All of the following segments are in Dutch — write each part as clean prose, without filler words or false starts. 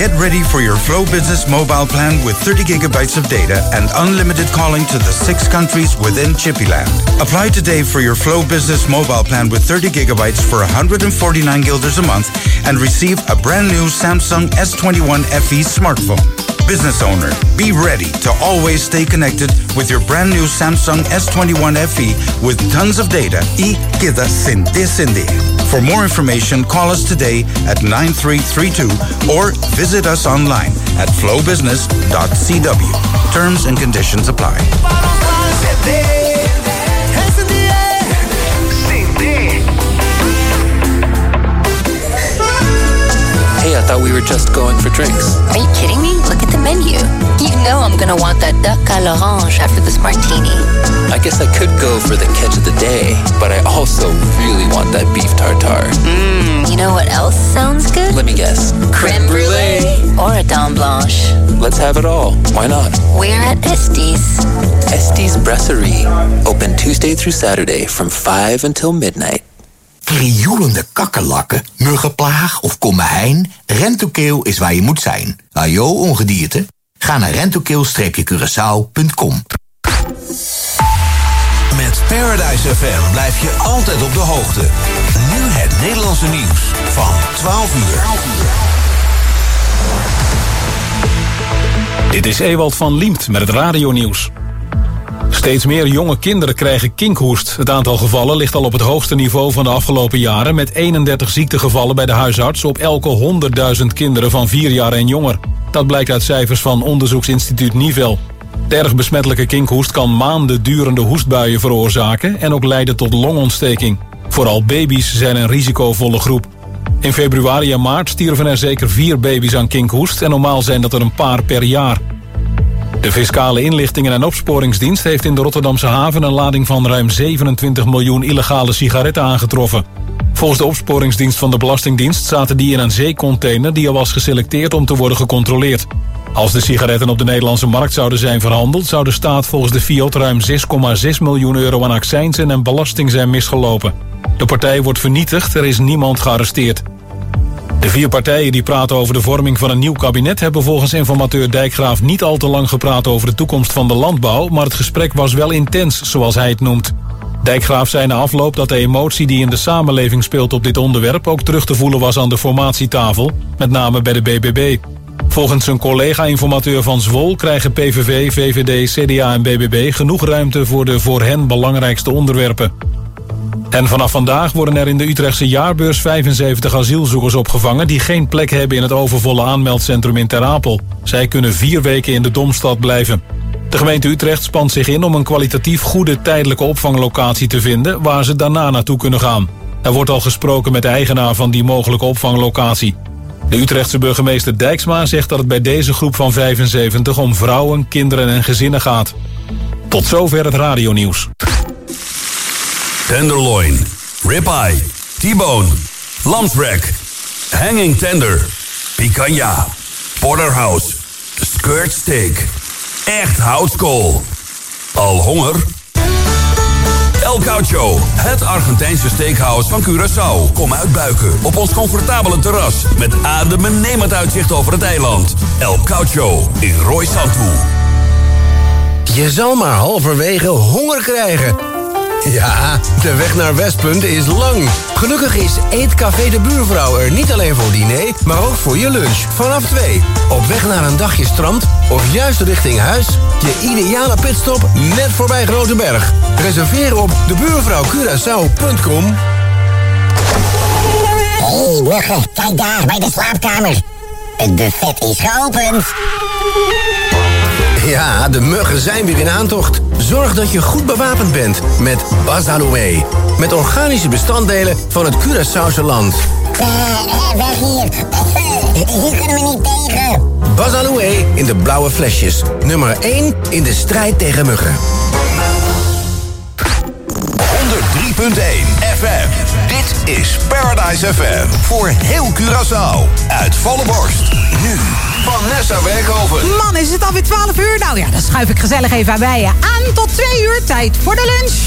Get ready for your Flow Business mobile plan with 30 gigabytes of data and unlimited calling to the 6 countries within Chippyland. Apply today for your Flow Business mobile plan with 30 gigabytes for 149 guilders a month and receive a brand new Samsung S21 FE smartphone. Business owner, be ready to always stay connected with your brand new Samsung S21 FE with tons of data y queda sin descender. For more information, call us today at 9332 or visit us online at flowbusiness.cw. Terms and conditions apply. Hey, I thought we were just going for drinks. Are you kidding me? Look at the menu. You know I'm gonna want that duck à l'orange after this martini. I guess I could go for the catch of the day, but I also really want that beef tartare. You know what else sounds good? Let me guess. Crème brulee. Or a dame blanche. Let's have it all. Why not? We're at Estes. Estes Brasserie. Open Tuesday through Saturday from 5 until midnight. Krioelende kakkerlakken, muggenplaag of kommeijn? Rentokil is waar je moet zijn. Ajo ongedierte? Ga naar rentokil-curaçao.com. Met Paradise FM blijf je altijd op de hoogte. Nu het Nederlandse nieuws van 12 uur. Dit is Ewald van Liemt met het radionieuws. Steeds meer jonge kinderen krijgen kinkhoest. Het aantal gevallen ligt al op het hoogste niveau van de afgelopen jaren... met 31 ziektegevallen bij de huisarts op elke 100.000 kinderen van 4 jaar en jonger. Dat blijkt uit cijfers van onderzoeksinstituut Nivel. De erg besmettelijke kinkhoest kan maanden durende hoestbuien veroorzaken... en ook leiden tot longontsteking. Vooral baby's zijn een risicovolle groep. In februari en maart stierven er zeker 4 baby's aan kinkhoest... en normaal zijn dat er een paar per jaar. De Fiscale Inlichtingen en Opsporingsdienst heeft in de Rotterdamse haven... een lading van ruim 27 miljoen illegale sigaretten aangetroffen. Volgens de opsporingsdienst van de Belastingdienst zaten die in een zeecontainer... die al was geselecteerd om te worden gecontroleerd. Als de sigaretten op de Nederlandse markt zouden zijn verhandeld... zou de staat volgens de FIOD ruim 6,6 miljoen euro aan accijnzen en belasting zijn misgelopen. De partij wordt vernietigd, er is niemand gearresteerd. De 4 partijen die praten over de vorming van een nieuw kabinet... hebben volgens informateur Dijkgraaf niet al te lang gepraat over de toekomst van de landbouw... maar het gesprek was wel intens, zoals hij het noemt. Dijkgraaf zei na afloop dat de emotie die in de samenleving speelt op dit onderwerp... ook terug te voelen was aan de formatietafel, met name bij de BBB. Volgens zijn collega-informateur van Zwol krijgen PVV, VVD, CDA en BBB... genoeg ruimte voor de voor hen belangrijkste onderwerpen. En vanaf vandaag worden er in de Utrechtse jaarbeurs 75 asielzoekers opgevangen... die geen plek hebben in het overvolle aanmeldcentrum in Ter Apel. Zij kunnen 4 weken in de Domstad blijven. De gemeente Utrecht spant zich in om een kwalitatief goede tijdelijke opvanglocatie te vinden... waar ze daarna naartoe kunnen gaan. Er wordt al gesproken met de eigenaar van die mogelijke opvanglocatie. De Utrechtse burgemeester Dijksma zegt dat het bij deze groep van 75... om vrouwen, kinderen en gezinnen gaat. Tot zover het radionieuws. Tenderloin, ribeye, T-bone, lamsrack, hanging tender, picanha, porterhouse, skirt steak. Echt houtskool. Al honger? El Caucho, het Argentijnse steakhouse van Curaçao. Kom uitbuiken op ons comfortabele terras met adembenemend uitzicht over het eiland. El Caucho in Roy Santu. Je zal maar halverwege honger krijgen. Ja, de weg naar Westpunt is lang. Gelukkig is Eetcafé de Buurvrouw er niet alleen voor diner, maar ook voor je lunch. Vanaf 2. Op weg naar een dagje strand of juist richting huis. Je ideale pitstop net voorbij Groteberg. Reserveer op debuurvrouwcuraçao.com. Hé, muggen, kijk daar bij de slaapkamer. Het buffet is geopend. Ja, de muggen zijn weer in aantocht. Zorg dat je goed bewapend bent met Bazaloe. Met organische bestanddelen van het Curaçaose land. Weg hier. Hier kunnen we niet tegen. Bazaloe in de blauwe flesjes. Nummer 1 in de strijd tegen muggen. 103.1 FM. Dit is Paradise FM. Voor heel Curaçao. Uit volle borst. Nu Vanessa Werkhoven. Man, is het alweer 12 uur? Nou ja, dan schuif ik gezellig even bij je aan. Tot 2 uur, tijd voor de lunch.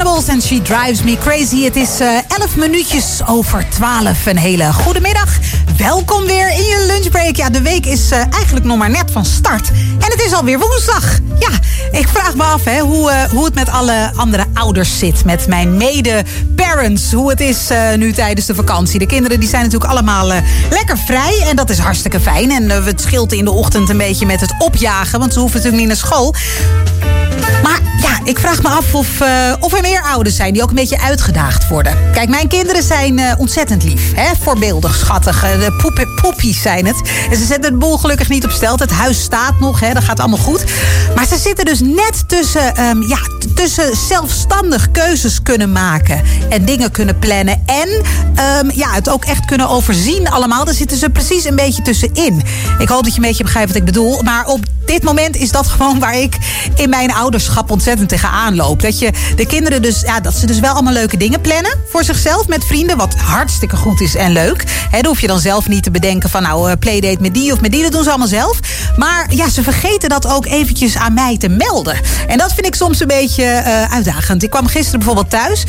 Cannibals en She Drives Me Crazy. Het is 11 minuutjes over 12. Een hele goede middag. Welkom weer in je lunchbreak. Ja, de week is eigenlijk nog maar net van start. En het is alweer woensdag. Ja, ik vraag me af hoe het met alle andere ouders zit. Met mijn mede-parents. Hoe het is nu tijdens de vakantie. De kinderen die zijn natuurlijk allemaal lekker vrij. En dat is hartstikke fijn. En het scheelt in de ochtend een beetje met het opjagen. Want ze hoeven natuurlijk niet naar school. Maar ja, ik vraag me af of er meer ouders zijn die ook een beetje uitgedaagd worden. Kijk, mijn kinderen zijn ontzettend lief. Voorbeeldig, schattig. Poepies zijn het. En ze zetten de boel gelukkig niet op stelte. Het huis staat nog, dat gaat allemaal goed. Maar ze zitten dus net tussen zelfstandig keuzes kunnen maken. En dingen kunnen plannen. En het ook echt kunnen overzien allemaal. Daar zitten ze precies een beetje tussenin. Ik hoop dat je een beetje begrijpt wat ik bedoel. Maar op dit moment is dat gewoon waar ik in mijn ouderschap ontzettend tegenaan loop. Dat je de kinderen dat ze dus wel allemaal leuke dingen plannen voor zichzelf met vrienden. Wat hartstikke goed is en leuk. Daar hoef je dan zelf niet te bedenken van playdate met die of met die. Dat doen ze allemaal zelf. Maar ja, ze vergeten dat ook eventjes aan mij te melden. En dat vind ik soms een beetje uitdagend. Ik kwam gisteren bijvoorbeeld thuis.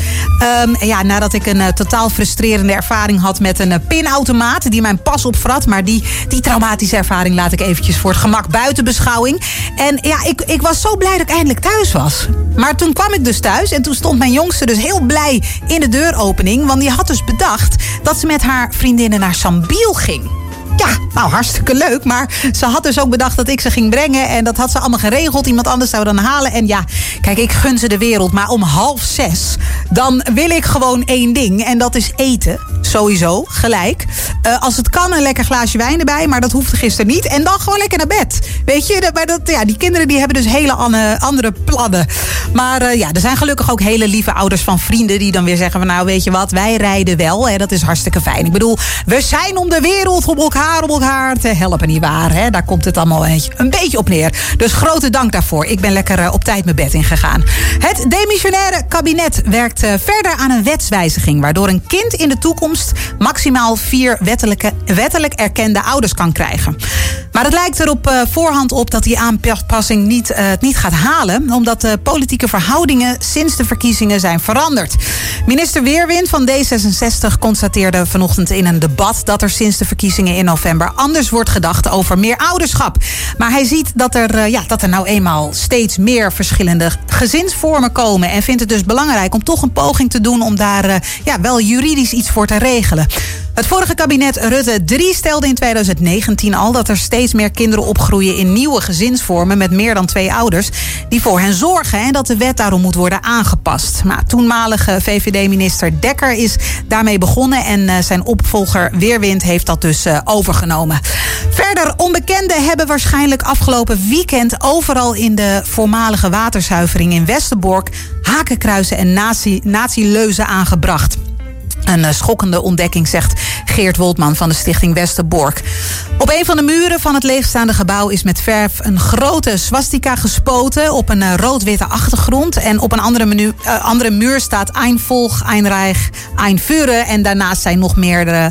Nadat ik een totaal frustrerende ervaring had met een pinautomaat die mijn pas opvrat. Maar die traumatische ervaring laat ik eventjes voor het gemak buiten beschouwing. En ja, ik was zo blij dat ik eindelijk thuis was. Maar toen kwam ik dus thuis en toen stond mijn jongste dus heel blij in de deuropening. Want die had dus bedacht dat ze met haar vriendinnen naar Sambiel ging. Ja, nou hartstikke leuk, maar ze had dus ook bedacht dat ik ze ging brengen. En dat had ze allemaal geregeld, iemand anders zou dan halen. En ja, kijk, ik gun ze de wereld, maar om 5:30... dan wil ik gewoon één ding en dat is eten. Sowieso, gelijk. Als het kan, een lekker glaasje wijn erbij, maar dat hoefde gisteren niet. En dan gewoon lekker naar bed. Weet je, die kinderen die hebben dus hele andere plannen. Maar er zijn gelukkig ook hele lieve ouders van vrienden die dan weer zeggen van nou, weet je wat, wij rijden wel. Dat is hartstikke fijn. Ik bedoel, we zijn om de wereld om elkaar te helpen, nietwaar? Daar komt het allemaal een beetje op neer. Dus grote dank daarvoor. Ik ben lekker op tijd mijn bed ingegaan. Het demissionaire kabinet werkt verder aan een wetswijziging, waardoor een kind in de toekomst maximaal 4 wettelijk erkende ouders kan krijgen. Maar het lijkt er op voorhand op dat die aanpassing het niet gaat halen, omdat de politieke verhoudingen sinds de verkiezingen zijn veranderd. Minister Weerwind van D66 constateerde vanochtend in een debat dat er sinds de verkiezingen in november anders wordt gedacht over meer ouderschap. Maar hij ziet dat er nou eenmaal steeds meer verschillende gezinsvormen komen en vindt het dus belangrijk om toch een poging te doen om daar wel juridisch iets voor te regelen. Het vorige kabinet Rutte 3 stelde in 2019 al dat er steeds meer kinderen opgroeien in nieuwe gezinsvormen met meer dan 2 ouders die voor hen zorgen en dat de wet daarom moet worden aangepast. Maar toenmalige VVD-minister Dekker is daarmee begonnen en zijn opvolger Weerwind heeft dat dus overgenomen. Verder, onbekenden hebben waarschijnlijk afgelopen weekend overal in de voormalige waterzuivering in Westerbork hakenkruizen en nazi-leuzen aangebracht. Een schokkende ontdekking, zegt Geert Woltman van de Stichting Westerbork. Op een van de muren van het leegstaande gebouw is met verf een grote swastika gespoten op een rood-witte achtergrond. En op een andere muur staat Ein Volk, Ein Reich, Ein Führer. En daarnaast zijn nog meerdere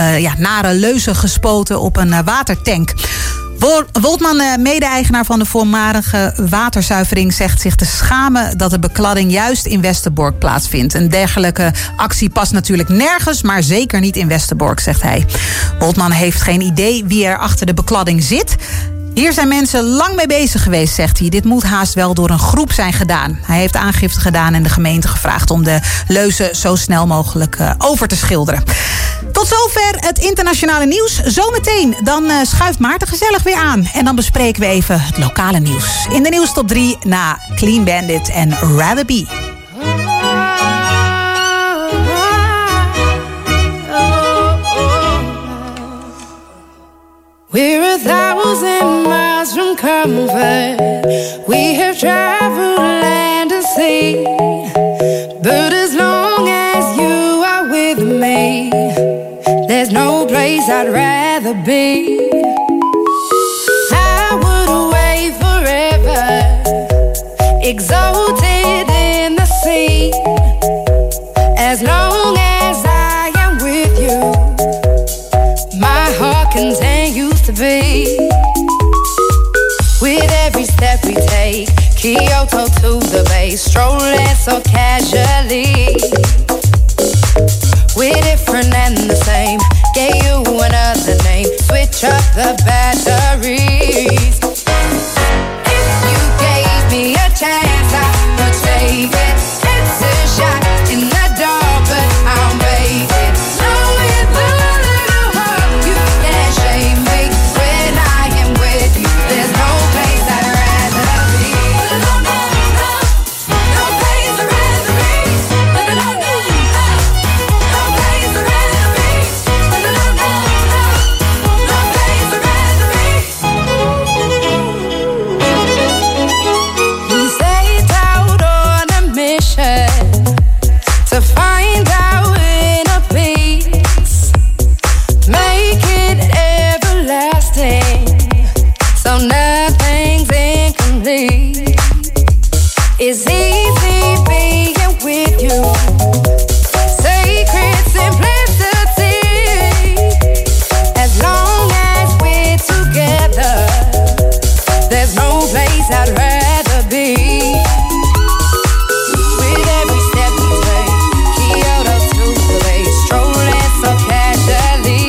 nare leuzen gespoten op een watertank. Woltman, mede-eigenaar van de voormalige waterzuivering, zegt zich te schamen dat de bekladding juist in Westerbork plaatsvindt. Een dergelijke actie past natuurlijk nergens, maar zeker niet in Westerbork, zegt hij. Woltman heeft geen idee wie er achter de bekladding zit. Hier zijn mensen lang mee bezig geweest, zegt hij. Dit moet haast wel door een groep zijn gedaan. Hij heeft aangifte gedaan en de gemeente gevraagd om de leuzen zo snel mogelijk over te schilderen. Tot zover het internationale nieuws. Zometeen dan schuift Maarten gezellig weer aan. En dan bespreken we even het lokale nieuws. In de nieuwstop 3 na Clean Bandit en Rather Be. We're 1,000 miles from comfort. We have traveled land and sea. But as long as you are with me, there's no place I'd rather be. I would away forever, exalted in the sea. As long as I am with you, my heart continues to beat. With every step we take, Kyoto to the bay, place, strolling so casually. We're different and the same. Gave you another name. Switch up the batteries. If you gave me a chance, I would take it. It's a shot in the dark, but I'll make it. Knowing the little heart, you can't shame me. When I am with you, there's no place I'd rather be. No, no, no, no place I'd rather be. No, no, no, no place I'd rather be. No, no, no, no place I'd rather be. We set out on a mission to find our inner peace, make it everlasting, so nothing's incomplete. It's easy being with you, sacred simplicity. As long as we're together, there's no place I'd rather be. With every step we take, Kyoto to the bay, strolling so casually.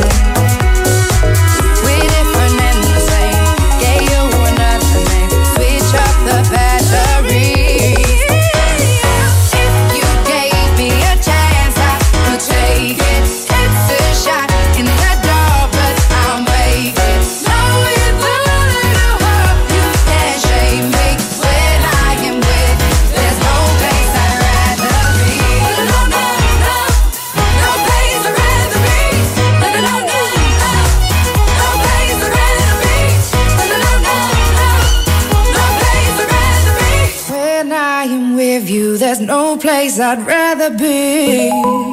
We're different and the same. Gave you another name. Switch up the batteries. If you gave me a chance, I would take it. It's a shot in the dark, but I'll make it. Knowing the little heart, you can't shame me. When I am with you, there's no place I'd rather be. No, no, no, no place I'd rather be. No, no, no, no, no place I'd rather be. No, no, no, no, no place I'd rather be. When I am with you, there's no place I'd rather be.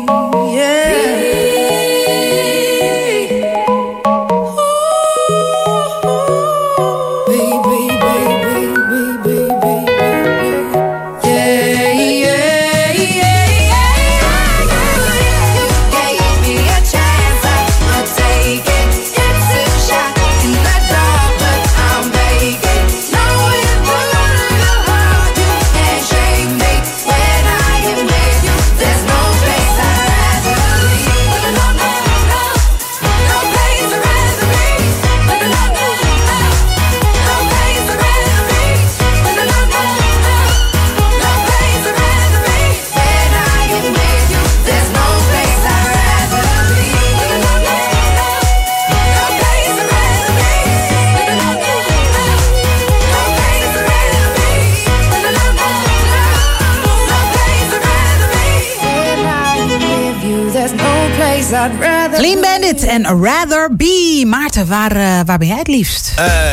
Clean Bandit en Rather Be. Maarten, waar ben jij het liefst?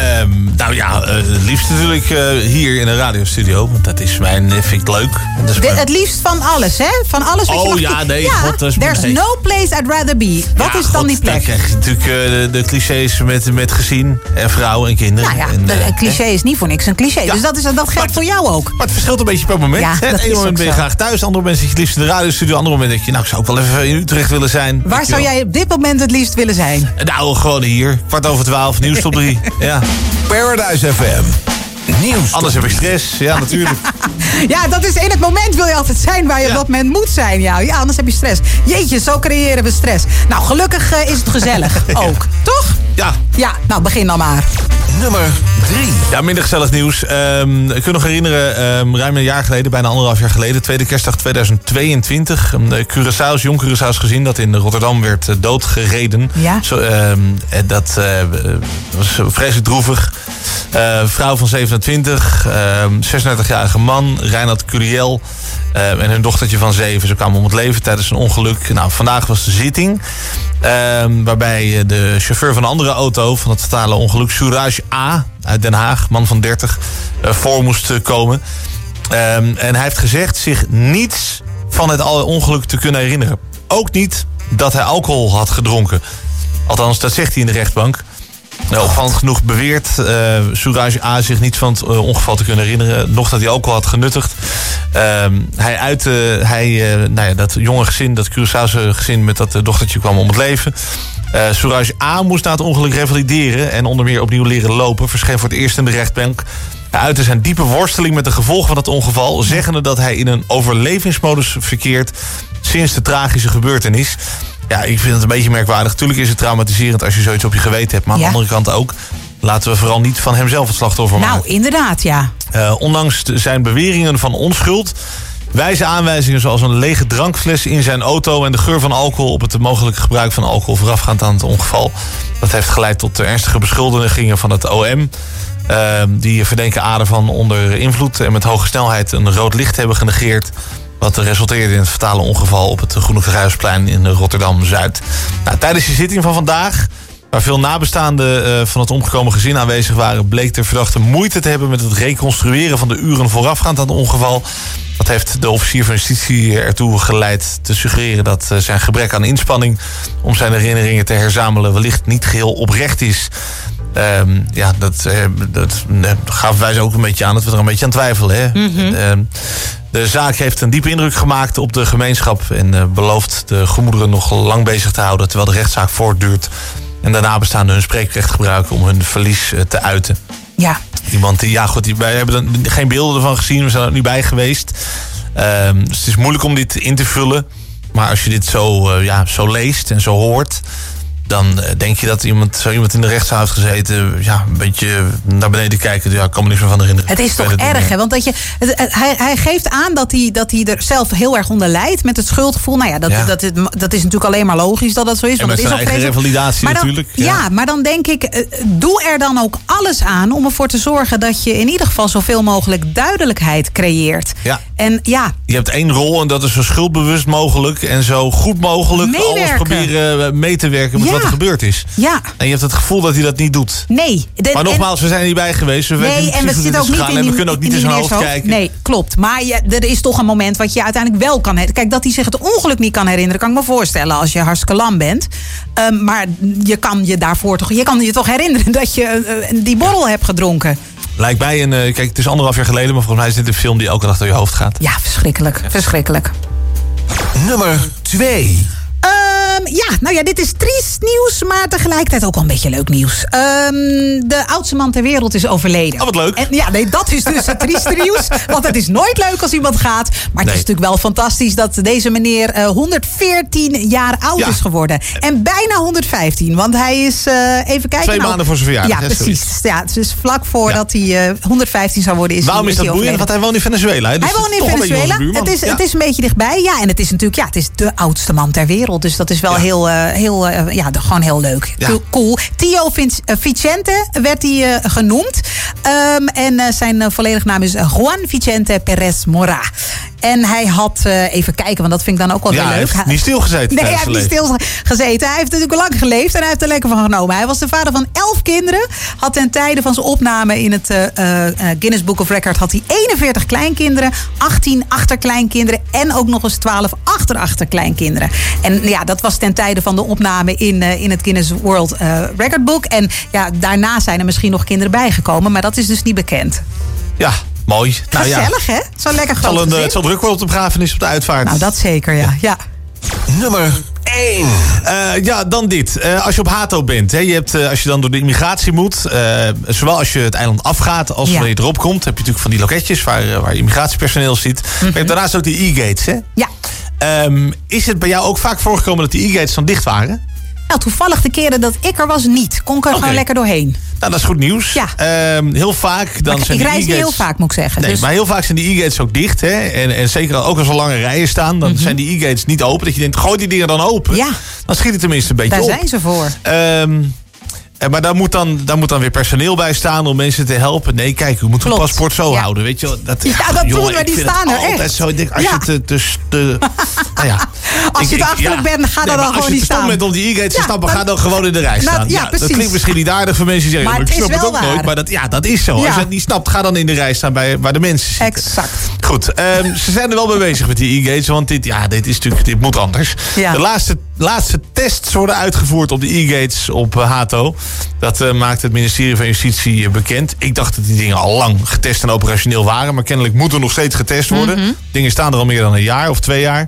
Nou ja, het liefst natuurlijk hier in een radiostudio. Want dat is vind ik leuk. Dat is Het liefst van alles, hè? Van alles wat je mag... ja, nee. Ja, God, dat is there's no place I'd rather be. Wat is dan die plek? Dan krijg je natuurlijk de clichés met gezin en vrouw en kinderen. Nou ja, een cliché is niet voor niks een cliché. Ja, dus dat geldt voor jou ook. Maar het verschilt een beetje per moment. Ja, het ene moment ben je graag thuis. Andere moment zit je liefst in de radiostudio. Andere moment denk je, nou, ik zou ook wel even in Utrecht willen zijn. Waar zou jij op dit moment het liefst willen zijn? Nou, gewoon hier. 12:15, nieuws tot 3. Ja. Paradise FM. Nieuws. Anders heb ik stress. Ja, natuurlijk. Ja, dat is in het moment wil je altijd zijn waar je op dat moment moet zijn. Ja, anders heb je stress. Jeetje, zo creëren we stress. Nou, gelukkig is het gezellig ook. Toch? Ja. Ja, nou begin dan maar. Nummer 3. Ja, minder gezellig nieuws. Ik kan me nog herinneren, ruim een jaar geleden, bijna 1,5 jaar geleden, tweede kerstdag 2022. Curaçao's, jong Curaçao's gezin dat in Rotterdam werd doodgereden. Ja. Dat was vreselijk droevig. Vrouw van 27, 36-jarige man, Reinhard Curiel. En hun dochtertje van 7. Ze kwamen om het leven tijdens een ongeluk. Nou, vandaag was de zitting. Waarbij de chauffeur van een andere auto van het fatale ongeluk, Suraj A. uit Den Haag, man van 30, voor moest komen. En hij heeft gezegd zich niets van het ongeluk te kunnen herinneren. Ook niet dat hij alcohol had gedronken. Althans, dat zegt hij in de rechtbank. Opvallend genoeg beweert Suraj A. zich niets van het ongeval te kunnen herinneren. Nog dat hij alcohol had genuttigd. Dat jonge gezin, dat Curaçaose gezin met dat dochtertje kwam om het leven. Suraj A. moest na het ongeluk revalideren en onder meer opnieuw leren lopen. Verscheen voor het eerst in de rechtbank. Hij uitte zijn diepe worsteling met de gevolgen van het ongeval, zeggende dat hij in een overlevingsmodus verkeert sinds de tragische gebeurtenis. Ja, ik vind het een beetje merkwaardig. Tuurlijk is het traumatiserend als je zoiets op je geweten hebt. Maar aan de andere kant ook, laten we vooral niet van hemzelf het slachtoffer maken. Nou, inderdaad, ja. Ondanks zijn beweringen van onschuld, wijze aanwijzingen zoals een lege drankfles in zijn auto en de geur van alcohol op het mogelijke gebruik van alcohol voorafgaand aan het ongeval. Dat heeft geleid tot ernstige beschuldigingen van het OM. Die verdenken Ader van onder invloed en met hoge snelheid een rood licht hebben genegeerd. Wat resulteerde in het fatale ongeval op het Groene Kruisplein in Rotterdam-Zuid. Nou, tijdens de zitting van vandaag, waar veel nabestaanden van het omgekomen gezin aanwezig waren, bleek de verdachte moeite te hebben met het reconstrueren van de uren voorafgaand aan het ongeval. Dat heeft de officier van justitie ertoe geleid te suggereren dat zijn gebrek aan inspanning om zijn herinneringen te herzamelen wellicht niet geheel oprecht is. Dat gaven wij ze ook een beetje aan dat we er een beetje aan twijfelen. Hè? Mm-hmm. De zaak heeft een diepe indruk gemaakt op de gemeenschap en belooft de gemoederen nog lang bezig te houden terwijl de rechtszaak voortduurt en de nabestaanden hun spreekrecht gebruiken om hun verlies te uiten. Ja. Iemand wij hebben er geen beelden ervan gezien, we zijn er niet bij geweest. Dus het is moeilijk om dit in te vullen. Maar als je dit zo leest en zo hoort, dan denk je dat iemand in de rechtszaal heeft gezeten, een beetje naar beneden kijken. Ja, ik kan me niks meer van herinneren. Het is toch erg, hè? Want hij geeft aan dat hij er zelf heel erg onder lijdt met het schuldgevoel. Nou ja, dat is natuurlijk alleen maar logisch dat dat zo is. En met zijn eigen revalidatie natuurlijk. Ja, maar dan denk ik, doe er dan ook alles aan om ervoor te zorgen dat je in ieder geval zoveel mogelijk duidelijkheid creëert. Ja. En ja. Je hebt één rol en dat is zo schuldbewust mogelijk en zo goed mogelijk alles proberen mee te werken met wat er gebeurd is. Ja. En je hebt het gevoel dat hij dat niet doet. Nee. Maar nogmaals, we zijn er niet bij geweest. We zitten ook niet we kunnen ook niet in zijn hoofd kijken. Nee, klopt. Maar er is toch een moment wat je uiteindelijk wel kan herinneren. Kijk, dat hij zich het ongeluk niet kan herinneren, kan ik me voorstellen als je hartstikke lam bent. Maar je kan je toch herinneren dat je die borrel hebt gedronken. Lijkt mij kijk, het is 1,5 jaar geleden, maar volgens mij is dit een film die elke dag door je hoofd gaat. Ja, verschrikkelijk. Verschrikkelijk. Nummer 2. Dit is triest nieuws, maar tegelijkertijd ook wel een beetje leuk nieuws. De oudste man ter wereld is overleden. Oh, wat leuk. En, dat is dus het trieste nieuws. Want het is nooit leuk als iemand gaat. Maar het is natuurlijk wel fantastisch dat deze meneer 114 jaar oud is geworden. En bijna 115, want hij is, even kijken. 2 maanden voor zijn verjaardag. Ja, precies. Ja, dus vlak voordat hij 115 zou worden Waarom is dat boeiend? Want hij woont in Venezuela. Dus hij woont in Venezuela. Het is een beetje dichtbij. Ja, en het is natuurlijk, het is de oudste man ter wereld. Dus dat is wel gewoon heel leuk. Ja. Cool. Tio Vicente werd hij genoemd. En zijn volledige naam is Juan Vicente Perez Mora. En hij had, even kijken, want dat vind ik dan ook wel heel leuk. Hij heeft niet stilgezeten. Nee, hij heeft niet stilgezeten. Hij heeft natuurlijk lang geleefd en hij heeft er lekker van genomen. Hij was de vader van 11 kinderen. Had ten tijde van zijn opname in het Guinness Book of Record had hij 41 kleinkinderen, 18 achterkleinkinderen en ook nog eens 12 achterkleinkinderen. En ja, dat was ten tijde van de opname in het Guinness World Record Book. En ja, daarna zijn er misschien nog kinderen bijgekomen, maar dat is dus niet bekend. Ja. Mooi. Gezellig, hè? Zo lekker groot gezin. Het zal druk worden op de begrafenis op de uitvaart. Nou, dat zeker, ja. Nummer 1. Dan dit. Als je op Hato bent, hè, je hebt, als je dan door de immigratie moet, zowel als je het eiland afgaat als wanneer je erop komt, heb je natuurlijk van die loketjes waar immigratiepersoneel zit. Maar je hebt daarnaast ook die e-gates, hè? Ja. Is het bij jou ook vaak voorgekomen dat die e-gates dan dicht waren? Nou, toevallig de keren dat ik er was niet. Kon ik er gewoon lekker doorheen. Nou, dat is goed nieuws. Ja. Heel vaak dan zijn ik die reis e-gates... niet heel vaak, moet ik zeggen. Nee, maar heel vaak zijn die e-gates ook dicht. Hè? En zeker ook als er lange rijen staan, dan zijn die e-gates niet open. Dat je denkt, gooi die dingen dan open. Ja. Dan schiet het tenminste een beetje Daar op. Daar zijn ze voor. Maar daar moet dan weer personeel bij staan om mensen te helpen. Nee, kijk, u moet uw paspoort zo houden. Weet je, dat doen we, die staan er echt. Zo, ik denk, als je als je achterlijk bent, ga dan gewoon niet staan. Als je te stom bent om die e-gates te stappen, ga dan gewoon in de rij staan. Dat klinkt misschien niet aardig voor mensen die zeggen, maar ik snap het ook nooit. Maar dat is zo. Als je het niet snapt, ga dan in de rij staan waar de mensen zitten. Exact. Goed, ze zijn er wel mee bezig met die e-gates, want dit moet anders. Ja. De laatste tests worden uitgevoerd op de e-gates op Hato. Dat maakt het ministerie van Justitie bekend. Ik dacht dat die dingen al lang getest en operationeel waren. Maar kennelijk moet er nog steeds getest worden. Dingen staan er al meer dan een jaar of 2 jaar.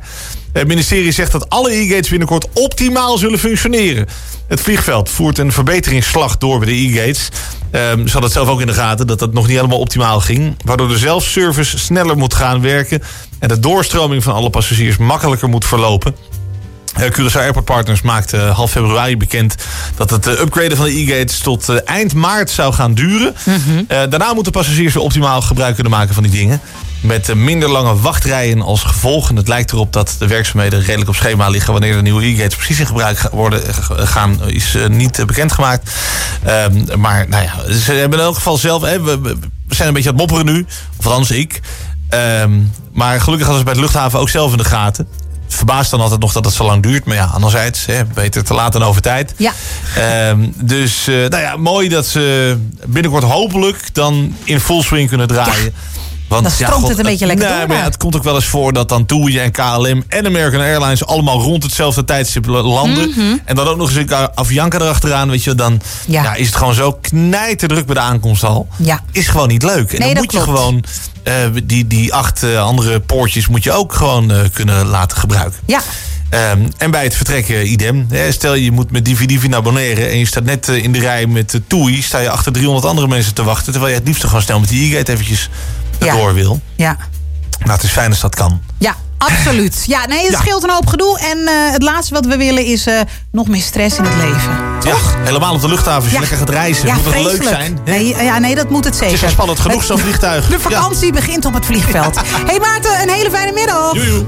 Het ministerie zegt dat alle e-gates binnenkort optimaal zullen functioneren. Het vliegveld voert een verbeteringsslag door bij de e-gates. Ze hadden het zelf ook in de gaten dat dat nog niet helemaal optimaal ging. Waardoor de zelfservice sneller moet gaan werken en de doorstroming van alle passagiers makkelijker moet verlopen. Curaçao Airport Partners maakte half februari bekend dat het upgraden van de e-gates tot eind maart zou gaan duren. Daarna moeten passagiers weer optimaal gebruik kunnen maken van die dingen. Met minder lange wachtrijen als gevolg. En het lijkt erop dat de werkzaamheden redelijk op schema liggen. Wanneer de nieuwe e-gates precies in gebruik gaan, is niet bekendgemaakt. Maar nou ja, ze hebben in elk geval zelf... we zijn een beetje aan het mopperen nu. Of althans ik. Maar gelukkig hadden ze bij de luchthaven ook zelf in de gaten. Het verbaast dan altijd nog dat het zo lang duurt. Maar ja, anderzijds, beter te laat dan over tijd. Ja. Dus nou ja, mooi dat ze binnenkort hopelijk dan in full swing kunnen draaien. Ja. Want, dan stroomt het een beetje lekker door. Maar het komt ook wel eens voor dat dan TUI en KLM en American Airlines allemaal rond hetzelfde tijdstip landen. En dan ook nog eens Avianca erachteraan, weet je, dan is het gewoon zo knijterdruk bij de aankomst al. Ja. Is gewoon niet leuk. En dan moet je gewoon die 8 andere poortjes moet je ook gewoon kunnen laten gebruiken. Ja. En bij het vertrekken idem. Stel je moet met Divi naar Bonaire en je staat net in de rij met TUI, sta je achter 300 andere mensen te wachten, terwijl je het liefst gewoon snel met die e-gate eventjes door wil. Ja. Nou, het is fijn als dat kan. Ja, absoluut. Ja, nee, het scheelt een hoop gedoe. En het laatste wat we willen is nog meer stress in het leven. Toch? Ja, helemaal op de luchthaven. Als je lekker gaat reizen. Moet het leuk zijn? Nee, dat moet het zeker. Het is spannend genoeg, zo'n vliegtuig. De vakantie begint op het vliegveld. Hey Maarten, een hele fijne middag. Joejoe.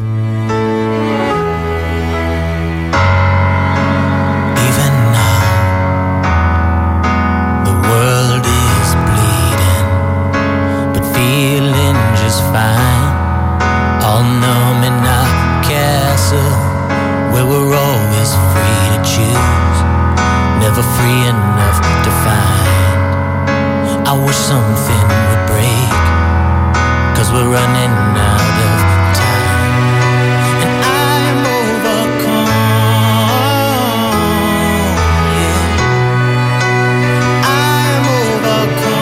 Fine, all numb in our castle, where we're always free to choose, never free enough to find. I wish something would break, 'cause we're running out of time, and I'm overcome, yeah. I'm overcome.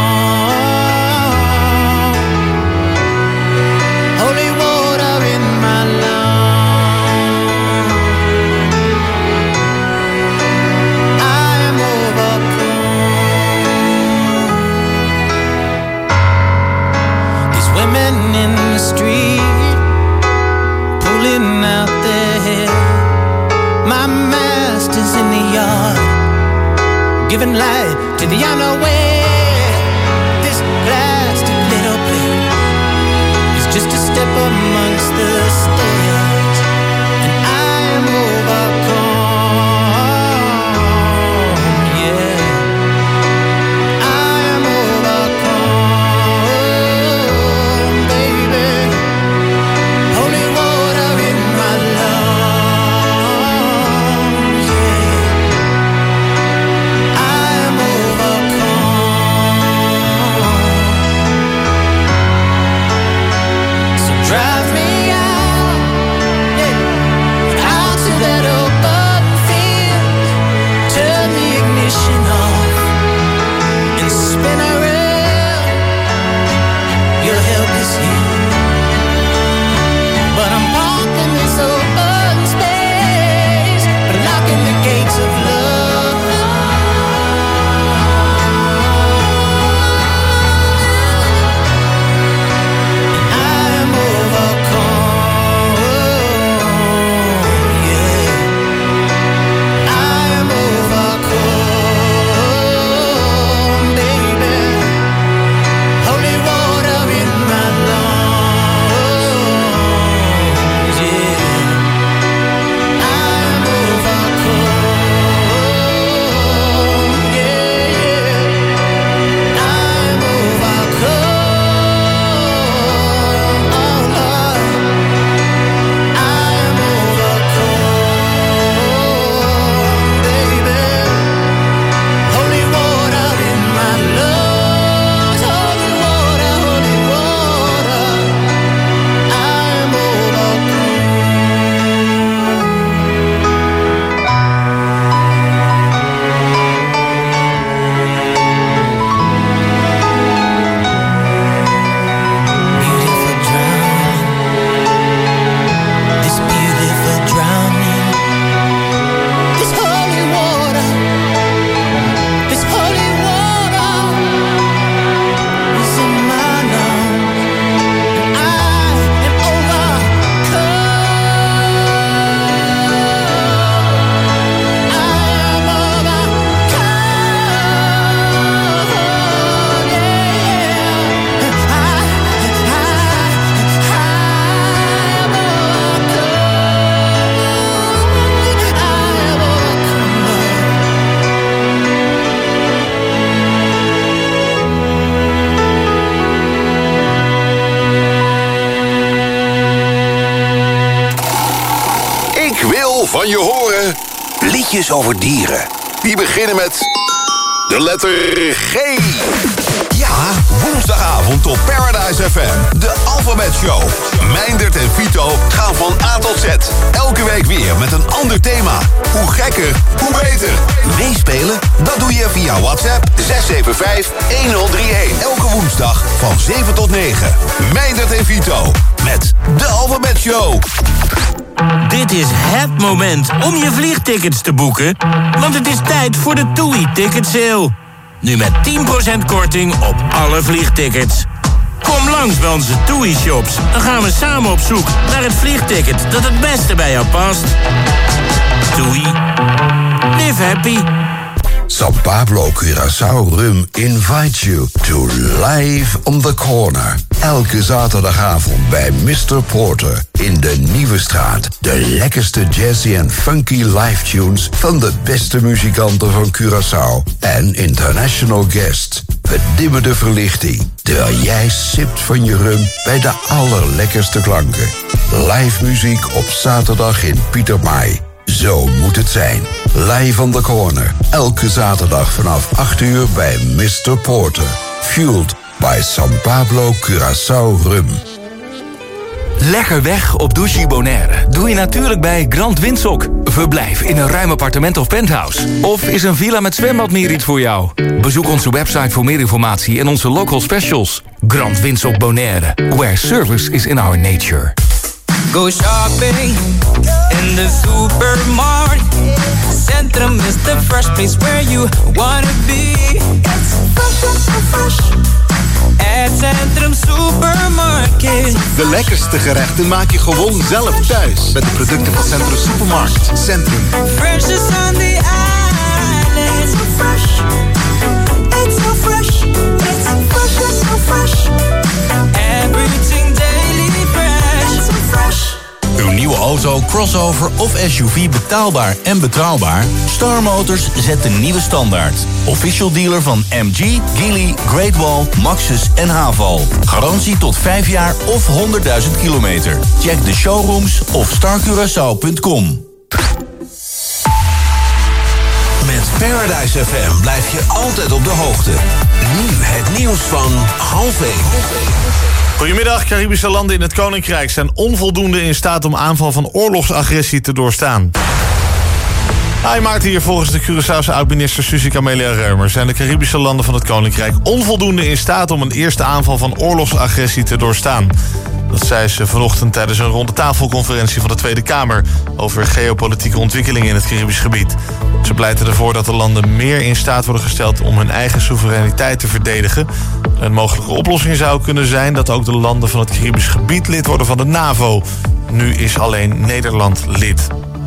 Holy water in my lungs, I'm overcome. These women in the street, pulling out their hair. My master's in the yard, giving light to the unaware. This plastic little plate is just a step amongst the stairs, and I'm overcome, yeah. I'm overcome, baby. Holy water in my lungs, yeah. I'm overcome. So drive van je horen. Liedjes over dieren. Die beginnen met de letter G. Ja, woensdagavond op Paradise FM. De Alphabet Show. Meindert en Vito gaan van A tot Z. Elke week weer met een ander thema. Hoe gekker, hoe beter. Meespelen? Dat doe je via WhatsApp 675-1031. Elke woensdag van 7 tot 9. Meindert en Vito met de Alphabet Show. Dit is het moment om je vliegtickets te boeken, want het is tijd voor de TUI Ticket Sale. Nu met 10% korting op alle vliegtickets. Kom langs bij onze TUI shops. Dan gaan we samen op zoek naar het vliegticket dat het beste bij jou past. TUI. Live happy. San Pablo Curaçao Rum invites you to Live on the Corner. Elke zaterdagavond bij Mr. Porter in de Nieuwe Straat. De lekkerste jazzy en funky live tunes van de beste muzikanten van Curaçao. En international guests. We dimmen de verlichting, terwijl jij sipt van je rum bij de allerlekkerste klanken. Live muziek op zaterdag in Pietermaai. Zo moet het zijn. Live on the Corner. Elke zaterdag vanaf 8 uur bij Mr. Porter. Fueled by San Pablo Curaçao Rum. Lekker weg op Douchy Bonaire doe je natuurlijk bij Grand Windsock. Verblijf in een ruim appartement of penthouse. Of is een villa met zwembad meer iets voor jou? Bezoek onze website voor meer informatie en onze local specials. Grand Windsock Bonaire, where service is in our nature. Go shopping in the supermarket. Centrum is the first place where you wanna be. It's fresh. At Centrum Supermarket. De lekkerste gerechten maak je gewoon zelf thuis. Met de producten van Centrum Supermarkt. Centrum. Fresh is on the island. It's so fresh. It's so fresh. It's fresh, it's so fresh. Everything daily fresh. It's so fresh. Uw nieuwe auto, crossover of SUV betaalbaar en betrouwbaar? Star Motors zet de nieuwe standaard. Official dealer van MG, Geely, Great Wall, Maxus en Haval. Garantie tot 5 jaar of 100.000 kilometer. Check de showrooms of starcuraçao.com. Met Paradise FM blijf je altijd op de hoogte. Nu het nieuws van 12:30. Goedemiddag. Caribische landen in het Koninkrijk zijn onvoldoende in staat om aanval van oorlogsagressie te doorstaan. Hij maakt hier volgens de Curaçaose oud-minister Suzy Camelia Reumer zijn de Caribische landen van het Koninkrijk onvoldoende in staat om een eerste aanval van oorlogsagressie te doorstaan. Dat zei ze vanochtend tijdens een rondetafelconferentie van de Tweede Kamer over geopolitieke ontwikkelingen in het Caribisch gebied. Ze pleiten ervoor dat de landen meer in staat worden gesteld om hun eigen soevereiniteit te verdedigen. Een mogelijke oplossing zou kunnen zijn dat ook de landen van het Caribisch gebied lid worden van de NAVO. Nu is alleen Nederland lid.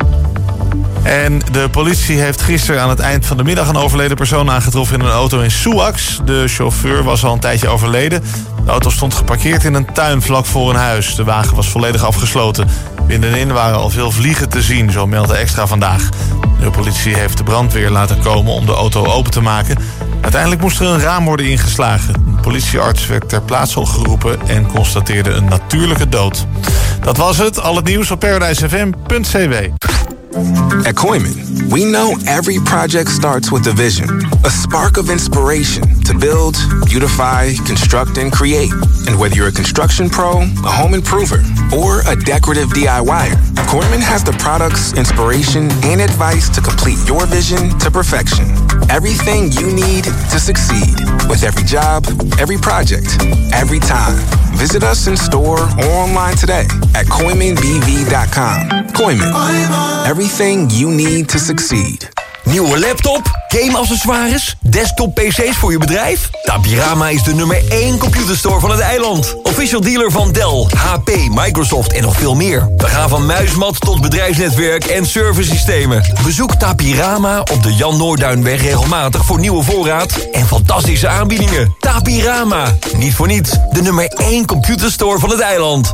En de politie heeft gisteren aan het eind van de middag een overleden persoon aangetroffen in een auto in Suax. De chauffeur was al een tijdje overleden. De auto stond geparkeerd in een tuin vlak voor een huis. De wagen was volledig afgesloten. Binnenin waren al veel vliegen te zien, zo meldde Extra vandaag. De politie heeft de brandweer laten komen om de auto open te maken. Uiteindelijk moest er een raam worden ingeslagen. Een politiearts werd ter plaatse al geroepen en constateerde een natuurlijke dood. Dat was het. Al het nieuws op paradisefm.cw. At Koyman, we know every project starts with a vision, a spark of inspiration to build, beautify, construct, and create. And whether you're a construction pro, a home improver, or a decorative DIYer, Koyman has the products, inspiration, and advice to complete your vision to perfection. Everything you need to succeed with every job, every project, every time. Visit us in store or online today at KoymanBV.com. Koyman. Everything you need to succeed. Nieuwe laptop, game-accessoires, desktop-pc's voor je bedrijf? Tapirama is de nummer 1 computerstore van het eiland. Official dealer van Dell, HP, Microsoft en nog veel meer. We gaan van muismat tot bedrijfsnetwerk en servicesystemen. Bezoek Tapirama op de Jan Noorduinweg regelmatig voor nieuwe voorraad en fantastische aanbiedingen. Tapirama, niet voor niets, de nummer 1 computerstore van het eiland.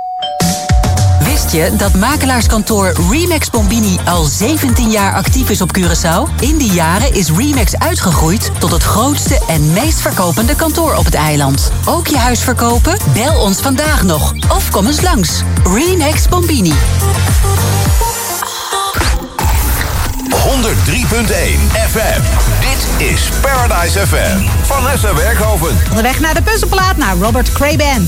Wist je dat makelaarskantoor Remax Bombini al 17 jaar actief is op Curaçao? In die jaren is Remax uitgegroeid tot het grootste en meest verkopende kantoor op het eiland. Ook je huis verkopen? Bel ons vandaag nog of kom eens langs. Remax Bombini. FM. Dit is Paradise FM. Vanessa Werkhoven. Onderweg naar de puzzelplaat naar Robert Cray Band.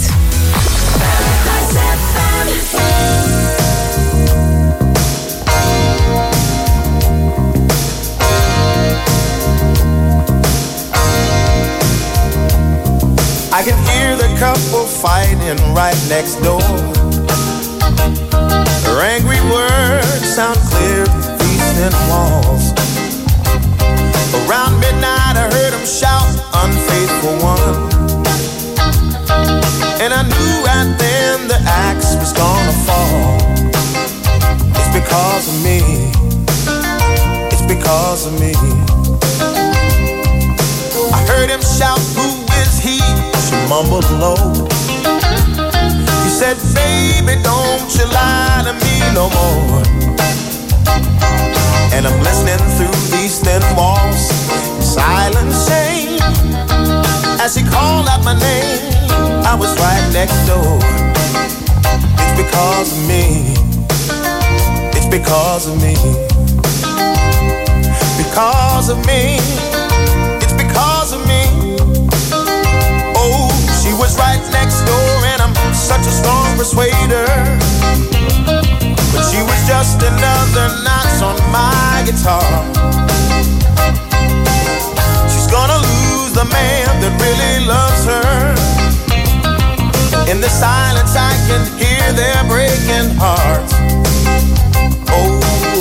I can hear the couple fighting right next door. Their angry words sound clear through these thin walls. Around midnight I heard them shout, unfaithful one. And I knew right then the axe was gonna fall. It's because of me. It's because of me. I heard him shout, who is he? She mumbled low. He said, baby, don't you lie to me no more. And I'm listening through these thin walls, silent shame. As he called out my name, I was right next door. It's because of me. It's because of me. Because of me. It's because of me. Oh, she was right next door and I'm such a strong persuader. But she was just another notch on my guitar. She's gonna lose the man that really loves her. In the silence I can hear their breaking hearts. Oh.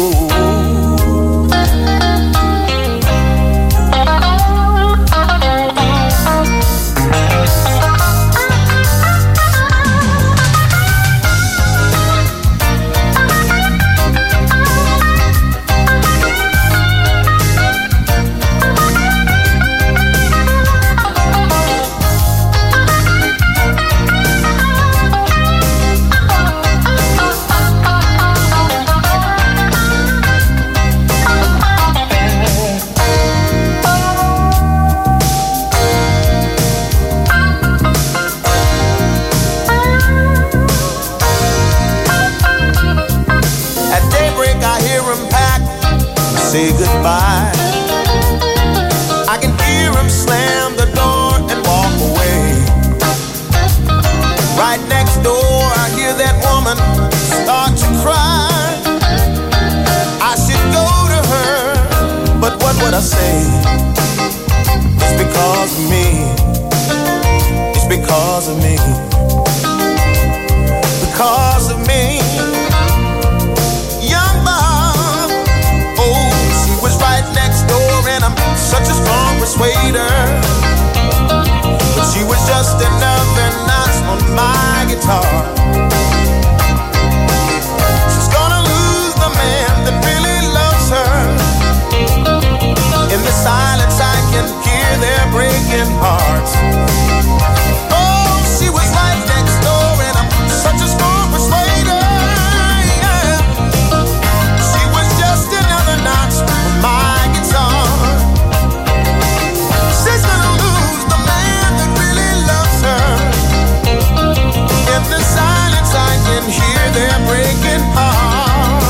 Say goodbye. I can hear him slam the door and walk away. Right next door I hear that woman start to cry. I should go to her, but what would I say? It's because of me. It's because of me. Because of me. And I'm such a strong persuader. But she was just another notch on my guitar. She's gonna lose the man that really loves her. In the silence I can hear their breaking hearts. Oh, she was right next door and I'm such a strong persuader. Yeah. She was just another notch on my guitar. She's gonna lose the man that really loves her. In the silence I can hear their breaking hearts.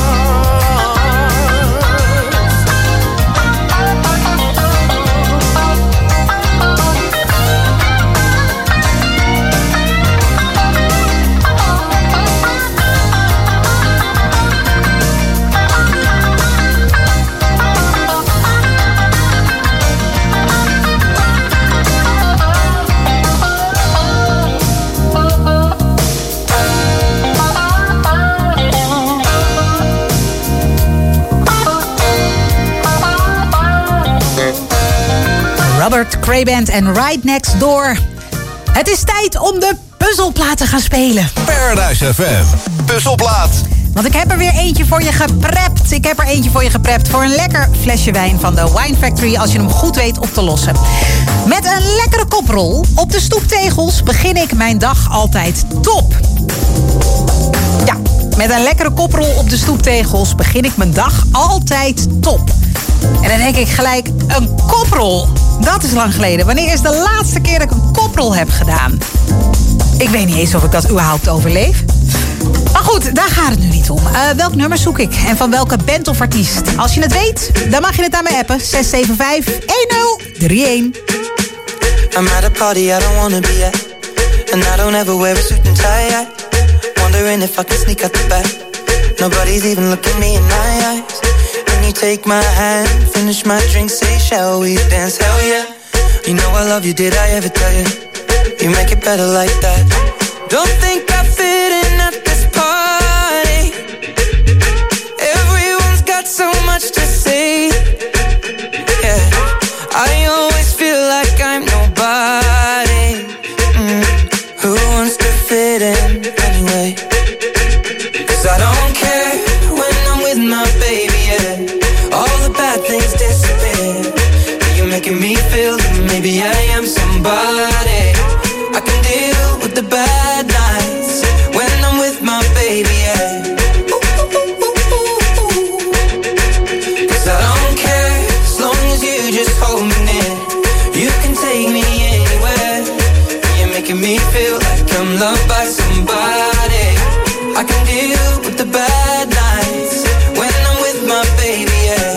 Robert Cray Band en Right Next Door. Het is tijd om de puzzelplaat te gaan spelen. Paradise FM, puzzelplaat. Want ik heb er weer eentje voor je geprept. Ik heb er eentje voor je geprept voor een lekker flesje wijn van de Wine Factory, als je hem goed weet op te lossen. Met een lekkere koprol op de stoeptegels begin ik mijn dag altijd top. Ja, met een lekkere koprol op de stoeptegels begin ik mijn dag altijd top. En dan denk ik gelijk, een koprol. Dat is lang geleden. Wanneer is de laatste keer dat ik een koprol heb gedaan? Ik weet niet eens of ik dat überhaupt overleef. Maar Maar goed, daar gaat het nu niet om. Welk nummer zoek ik en van welke band of artiest? Als je het weet, dan mag je het aan me appen. 675-1031. I'm at a party I don't wanna be at, and I don't ever wear a suit and tie. Wondering if I can sneak out the back. Nobody's even looking me in my eyes. When you take my hand, finish my drink, say shall we dance? Hell yeah. You know I love you, did I ever tell you? You make it better like that. Don't think I fit in at this party. Everyone's got so much to say. Yeah, I always feel like I'm nobody. Who wants to fit in anyway? 'Cause I don't care when I'm with my baby, yeah. All the bad things disappear. You're making me feel that maybe I am somebody. I can deal with the bad nights when I'm with my baby, yeah. 'Cause I don't care as long as you just hold me near. You can take me anywhere. You're making me feel like I'm loved by somebody. I can deal with the bad nights when I'm with my baby, yeah.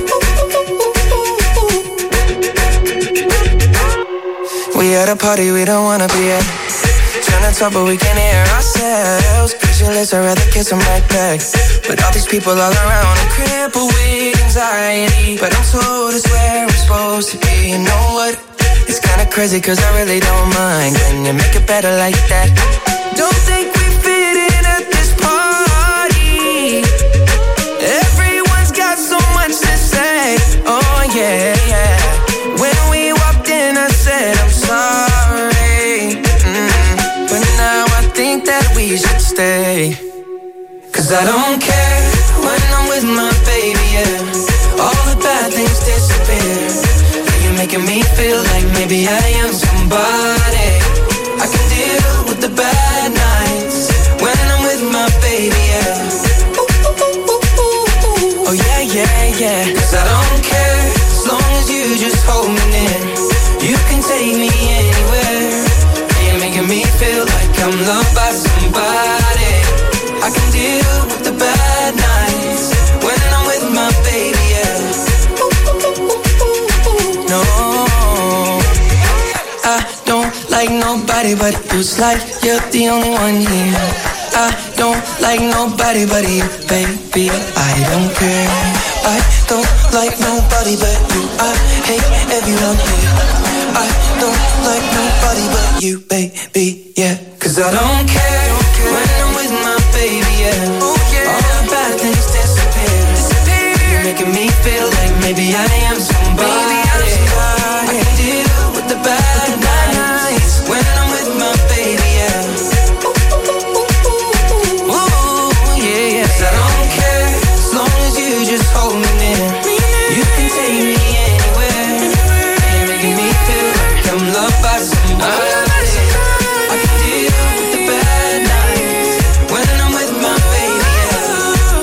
We at a party we don't wanna be at. Trying to talk but we can't hear ourselves. Pictureless, I'd rather kiss them right back. But all these people all around, I'm crippled with anxiety. But I'm told it's where I'm supposed to be. You know what? It's kinda crazy 'cause I really don't mind. Can you make it better like that? Don't think we fit in at this party. Everyone's got so much to say. Oh yeah, yeah. When we walked in I said I'm sorry. But now I think that we should stay. 'Cause I don't care when I'm with my baby, yeah. All the bad things disappear. You're making me feel like maybe I am somebody. I can deal with the bad nights when I'm with my baby, yeah. Oh yeah, yeah, yeah. 'Cause I don't care as long as you just hold me near. You can take me anywhere. You're making me feel like I'm loved by somebody. I can deal with the bad nights when I'm with my baby, yeah. No, I don't like nobody but you. It's like you're the only one here. I don't like nobody but you, baby. I don't care. I don't like nobody but you. I hate everyone here. I don't like nobody but you, baby, yeah. 'Cause I don't care when I'm with my baby, yeah. All the bad things disappear. You're making me feel like maybe I am somebody. I can deal with the bad nights when I'm with my baby, yeah. Ooh, yeah, yeah. 'Cause I don't care as long as you just hold me near. You can take me anywhere. You're making me feel like I'm loved by somebody. I can deal with the bad nights when I'm with my baby, yeah.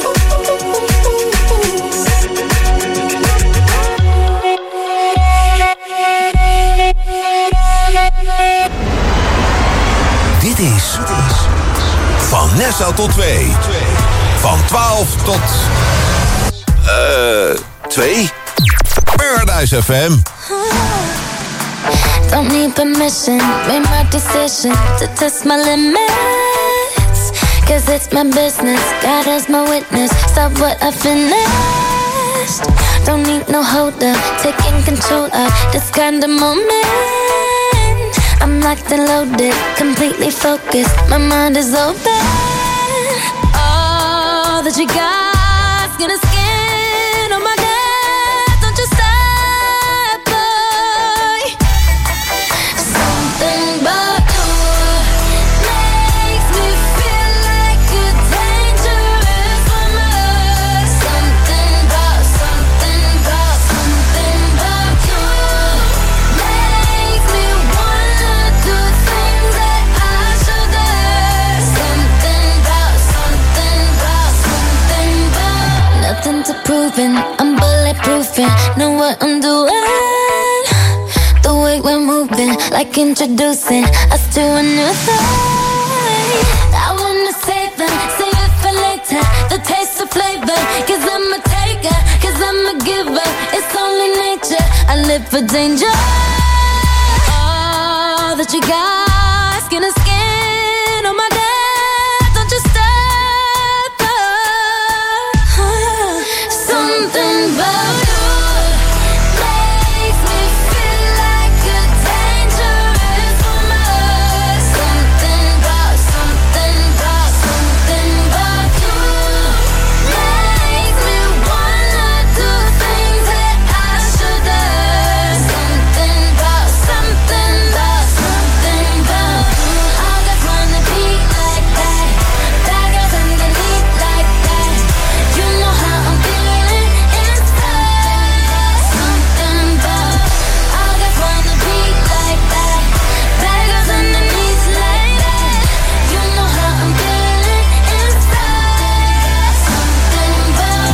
Dit is Van Nessa tot 2. Van 12 tot 2. Paradise FM. Don't need permission, made my decision to test my limits. 'Cause it's my business, God is my witness. Stop what I finished. Don't need no holder, taking control of this kind of moment. I'm locked and loaded, completely focused, my mind is open. All that you got's gonna skin on my neck. Don't you stop, boy. Something about you makes me feel like a dangerous woman. Something about you makes me wanna do things that I shouldn't. Something about nothing to proving. I'm bulletproofing, know what I'm doing. The way we're moving, like introducing us to a new thing. I wanna save them, say bitter, the taste of flavor. Cause I'm a taker, cause I'm a giver. It's only nature, I live for danger. All that you got, skin to skin on my death. Don't you stop. Something about you makes me feel like a dangerous woman. Something about you makes me wanna do things that I shouldn't. Something about you. All guys wanna be like that. Bad girls underneath like that. You know how I'm feeling inside. Something about all guys wanna be like that. Bad girls underneath like that. You know how I'm feeling inside. Something about.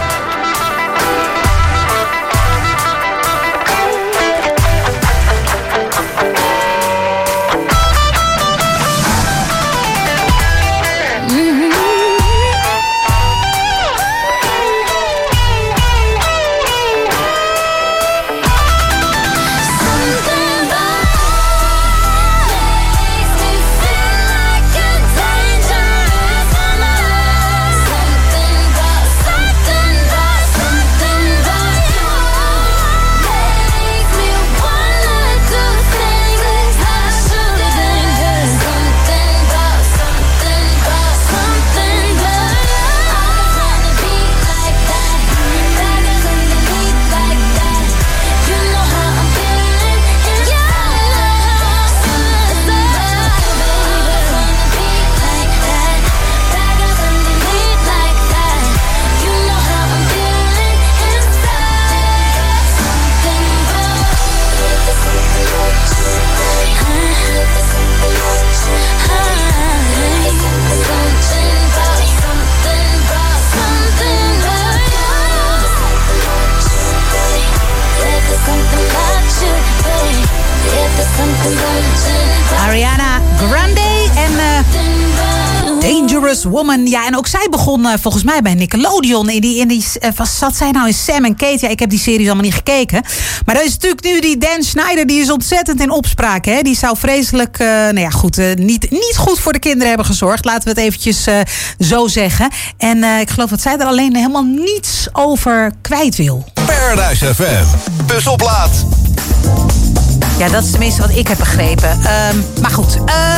Ariana Grande en Dangerous Woman. Ja, en ook zij begon volgens mij bij Nickelodeon. Zat zij nou in Sam en Kate? Ja, ik heb die series allemaal niet gekeken. Maar er is natuurlijk nu die Dan Schneider, die is ontzettend in opspraak. Hè? Die zou vreselijk, niet goed voor de kinderen hebben gezorgd. Laten we het eventjes zo zeggen. En ik geloof dat zij er alleen helemaal niets over kwijt wil. Paradise FM. Puzzelplaat. Ja, dat is tenminste wat ik heb begrepen. Maar goed.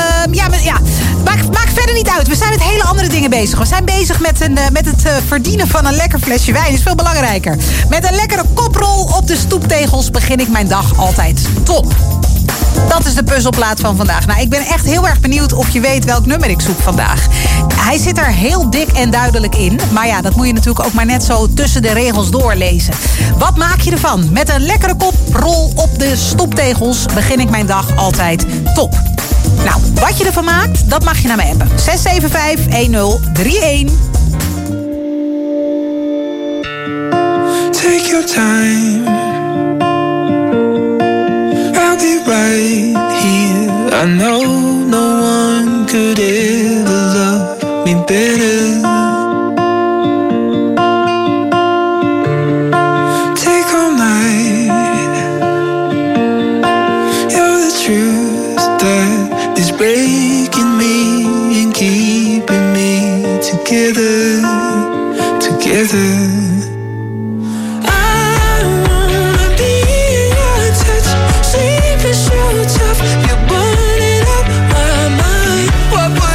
Maakt verder niet uit. We zijn met hele andere dingen bezig. We zijn bezig met het verdienen van een lekker flesje wijn. Dat is veel belangrijker. Met een lekkere koprol op de stoeptegels begin ik mijn dag altijd top. Dat is de puzzelplaat van vandaag. Nou, ik ben echt heel erg benieuwd of je weet welk nummer ik zoek vandaag. Hij zit er heel dik en duidelijk in. Maar ja, dat moet je natuurlijk ook maar net zo tussen de regels doorlezen. Wat maak je ervan? Met een lekkere koprol op de stoeptegels begin ik mijn dag altijd top. Nou, wat je ervan maakt, dat mag je naar me appen. 675-1031. Take your time. I'll be right here. I know no one could ever love me better. Take all night. You're the truth that is breaking me and keeping me together, together. What would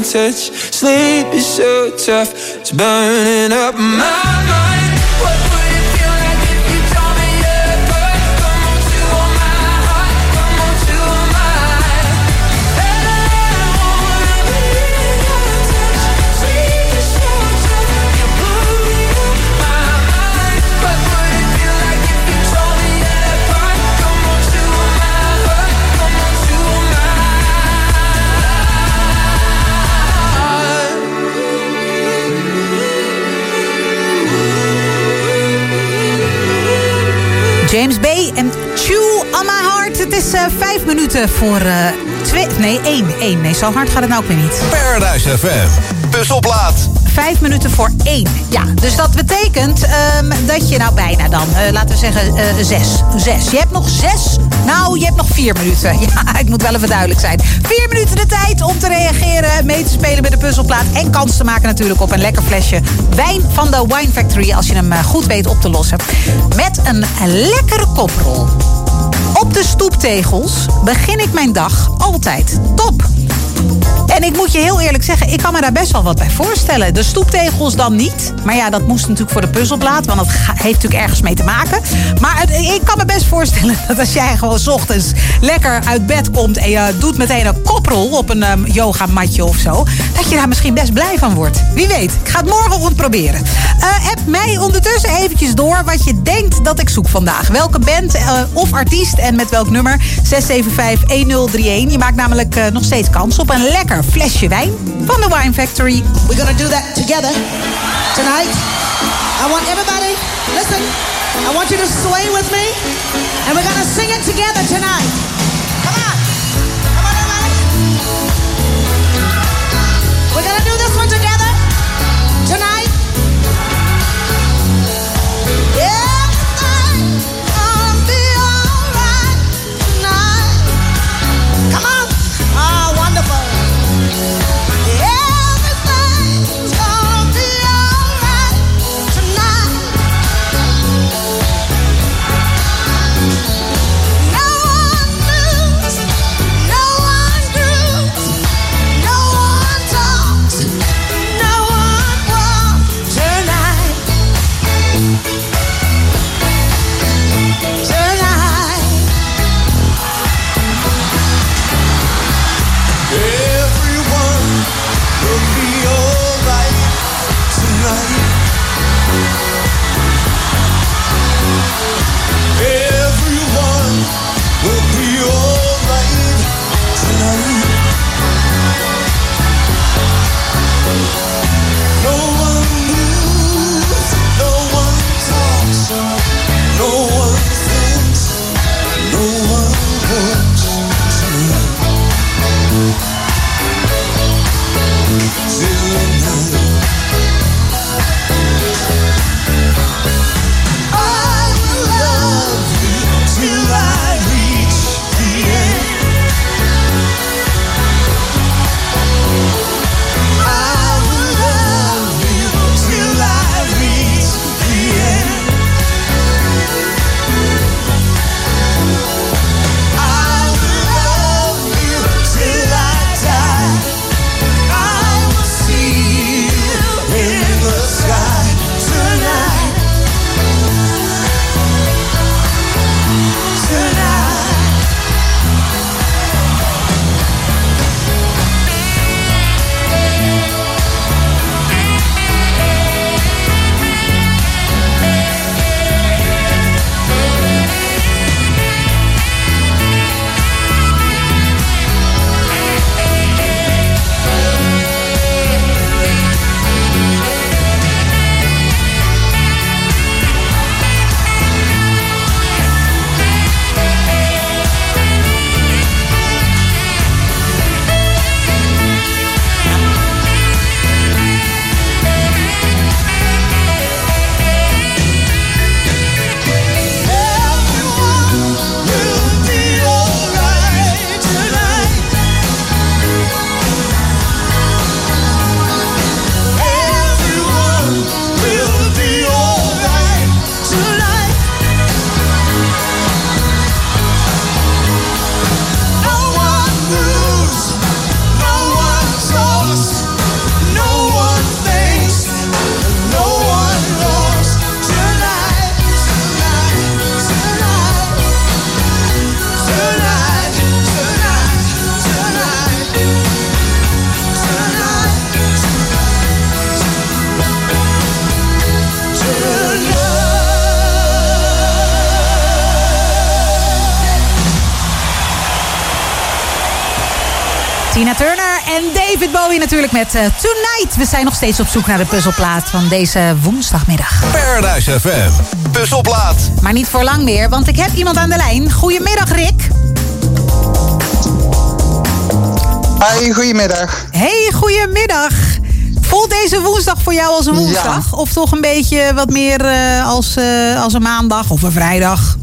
touch. Sleep is so tough, it's burning up my mind. What would it feel like if you told me apart? Come on to all my heart, come on to all mine. And I wanna be in your touch. Sleep is so tough, you're blowing up my mind. What would it feel like if you told me apart? Come on to all my heart, come on to all mine. James Bay en Chew on My Heart. Het is 5 minuten voor 2... Nee, 1. Nee, zo hard gaat het nou ook weer niet. Paradise FM. Puzzelplaat. 5 minuten voor 1. Ja, dus dat betekent dat je nou bijna dan, laten we zeggen 6. Je hebt nog 6. Nou, je hebt nog 4 minuten. Ja, ik moet wel even duidelijk zijn. 4 minuten de tijd om te reageren, mee te spelen met de puzzelplaat. En kans te maken natuurlijk op een lekker flesje wijn van de Wine Factory. Als je hem goed weet op te lossen. Met een lekkere koprol. Op de stoeptegels begin ik mijn dag altijd top. En ik moet je heel eerlijk zeggen, ik kan me daar best wel wat bij voorstellen. De stoeptegels dan niet. Maar ja, dat moest natuurlijk voor de puzzelplaat. Want dat heeft natuurlijk ergens mee te maken. Maar ik kan me best voorstellen dat als jij gewoon 's ochtends lekker uit bed komt en je doet meteen een koprol op een yogamatje of zo, dat je daar misschien best blij van wordt. Wie weet, ik ga het morgenochtend proberen. App mij ondertussen eventjes door wat je denkt dat ik zoek vandaag. Welke band of artiest en met welk nummer? 675-1031. Je maakt namelijk nog steeds kans op een lekker flesje wijn van de Wine Factory. We're gonna do that together tonight. I want everybody, listen, I want you to sway with me and we're gonna sing it together tonight. Come on. Come on, everybody. We're gonna do this one together tonight. Everything's gonna be alright tonight. Come on. Ah, wonderful. Everything's gonna be alright tonight. No one Tina Turner en David Bowie natuurlijk met Tonight. We zijn nog steeds op zoek naar de puzzelplaat van deze woensdagmiddag. Paradise FM, puzzelplaat. Maar niet voor lang meer, want ik heb iemand aan de lijn. Goedemiddag, Rick. Hi, goedemiddag. Hey, goedemiddag. Voelt deze woensdag voor jou als een woensdag? Ja. Of toch een beetje wat meer als een maandag of een vrijdag?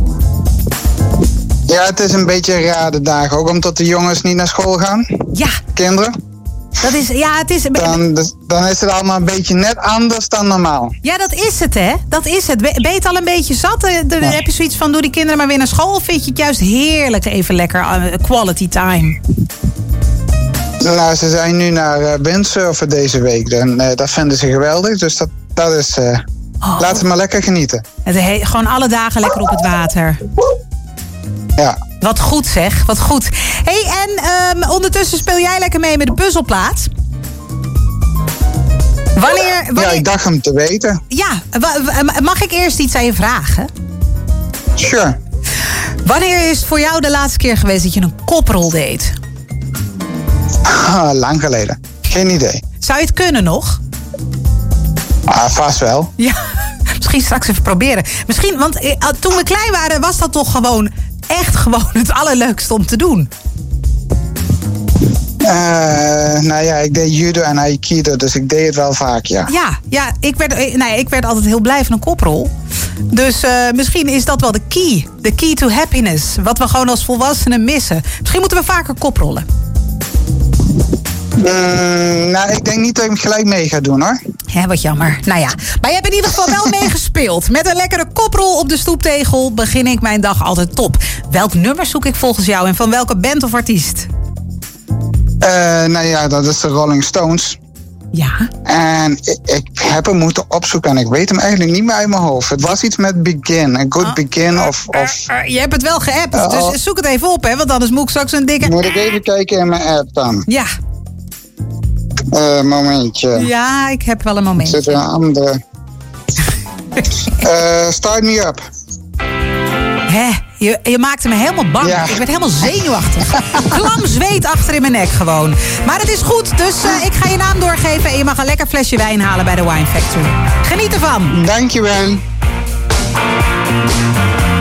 Ja, het is een beetje een rare dag. Ook omdat de jongens niet naar school gaan. Ja. Kinderen. Dat is, ja, het is... Dan is het allemaal een beetje net anders dan normaal. Ja, dat is het, hè? Dat is het. Ben je het al een beetje zat? Dan heb je zoiets van, doe die kinderen maar weer naar school? Of vind je het juist heerlijk even lekker quality time? Nou, ze zijn nu naar windsurfen deze week. En dat vinden ze geweldig. Dus dat is... Laten ze maar lekker genieten. Gewoon alle dagen lekker op het water. Ja. Wat goed zeg, wat goed. Hey, en ondertussen speel jij lekker mee met de puzzelplaat. Wanneer... Ja, ik dacht hem te weten. Ja, mag ik eerst iets aan je vragen? Sure. Wanneer is het voor jou de laatste keer geweest dat je een koprol deed? Lang geleden. Geen idee. Zou je het kunnen nog? Vast wel. Ja, misschien straks even proberen. Misschien, want toen we klein waren was dat toch gewoon... echt gewoon het allerleukste om te doen. Nou ja, ik deed judo en aikido, dus ik deed het wel vaak, ja. Ja, ik werd altijd heel blij van een koprol. Dus misschien is dat wel de key. De key to happiness. Wat we gewoon als volwassenen missen. Misschien moeten we vaker koprollen. Nou, ik denk niet dat ik hem gelijk mee ga doen, hoor. Ja, wat jammer. Nou ja, maar je hebt in ieder geval wel meegespeeld. Met een lekkere koprol op de stoeptegel begin ik mijn dag altijd top. Welk nummer zoek ik volgens jou en van welke band of artiest? Nou ja, dat is de Rolling Stones. Ja. En ik heb hem moeten opzoeken en ik weet hem eigenlijk niet meer uit mijn hoofd. Het was iets met Begin, A Good Begin of... Je hebt het wel geappt, dus zoek het even op, hè, want anders moet ik straks een dikke... Moet ik even kijken in mijn app dan? Ja. Momentje. Ja, ik heb wel een momentje. Zit er een andere... Start Me Up. Hè? Je maakte me helemaal bang. Ja. Ik werd helemaal zenuwachtig. Klam zweet achter in mijn nek gewoon. Maar het is goed, dus ik ga je naam doorgeven... en je mag een lekker flesje wijn halen bij de Wine Factory. Geniet ervan. Dankjewel.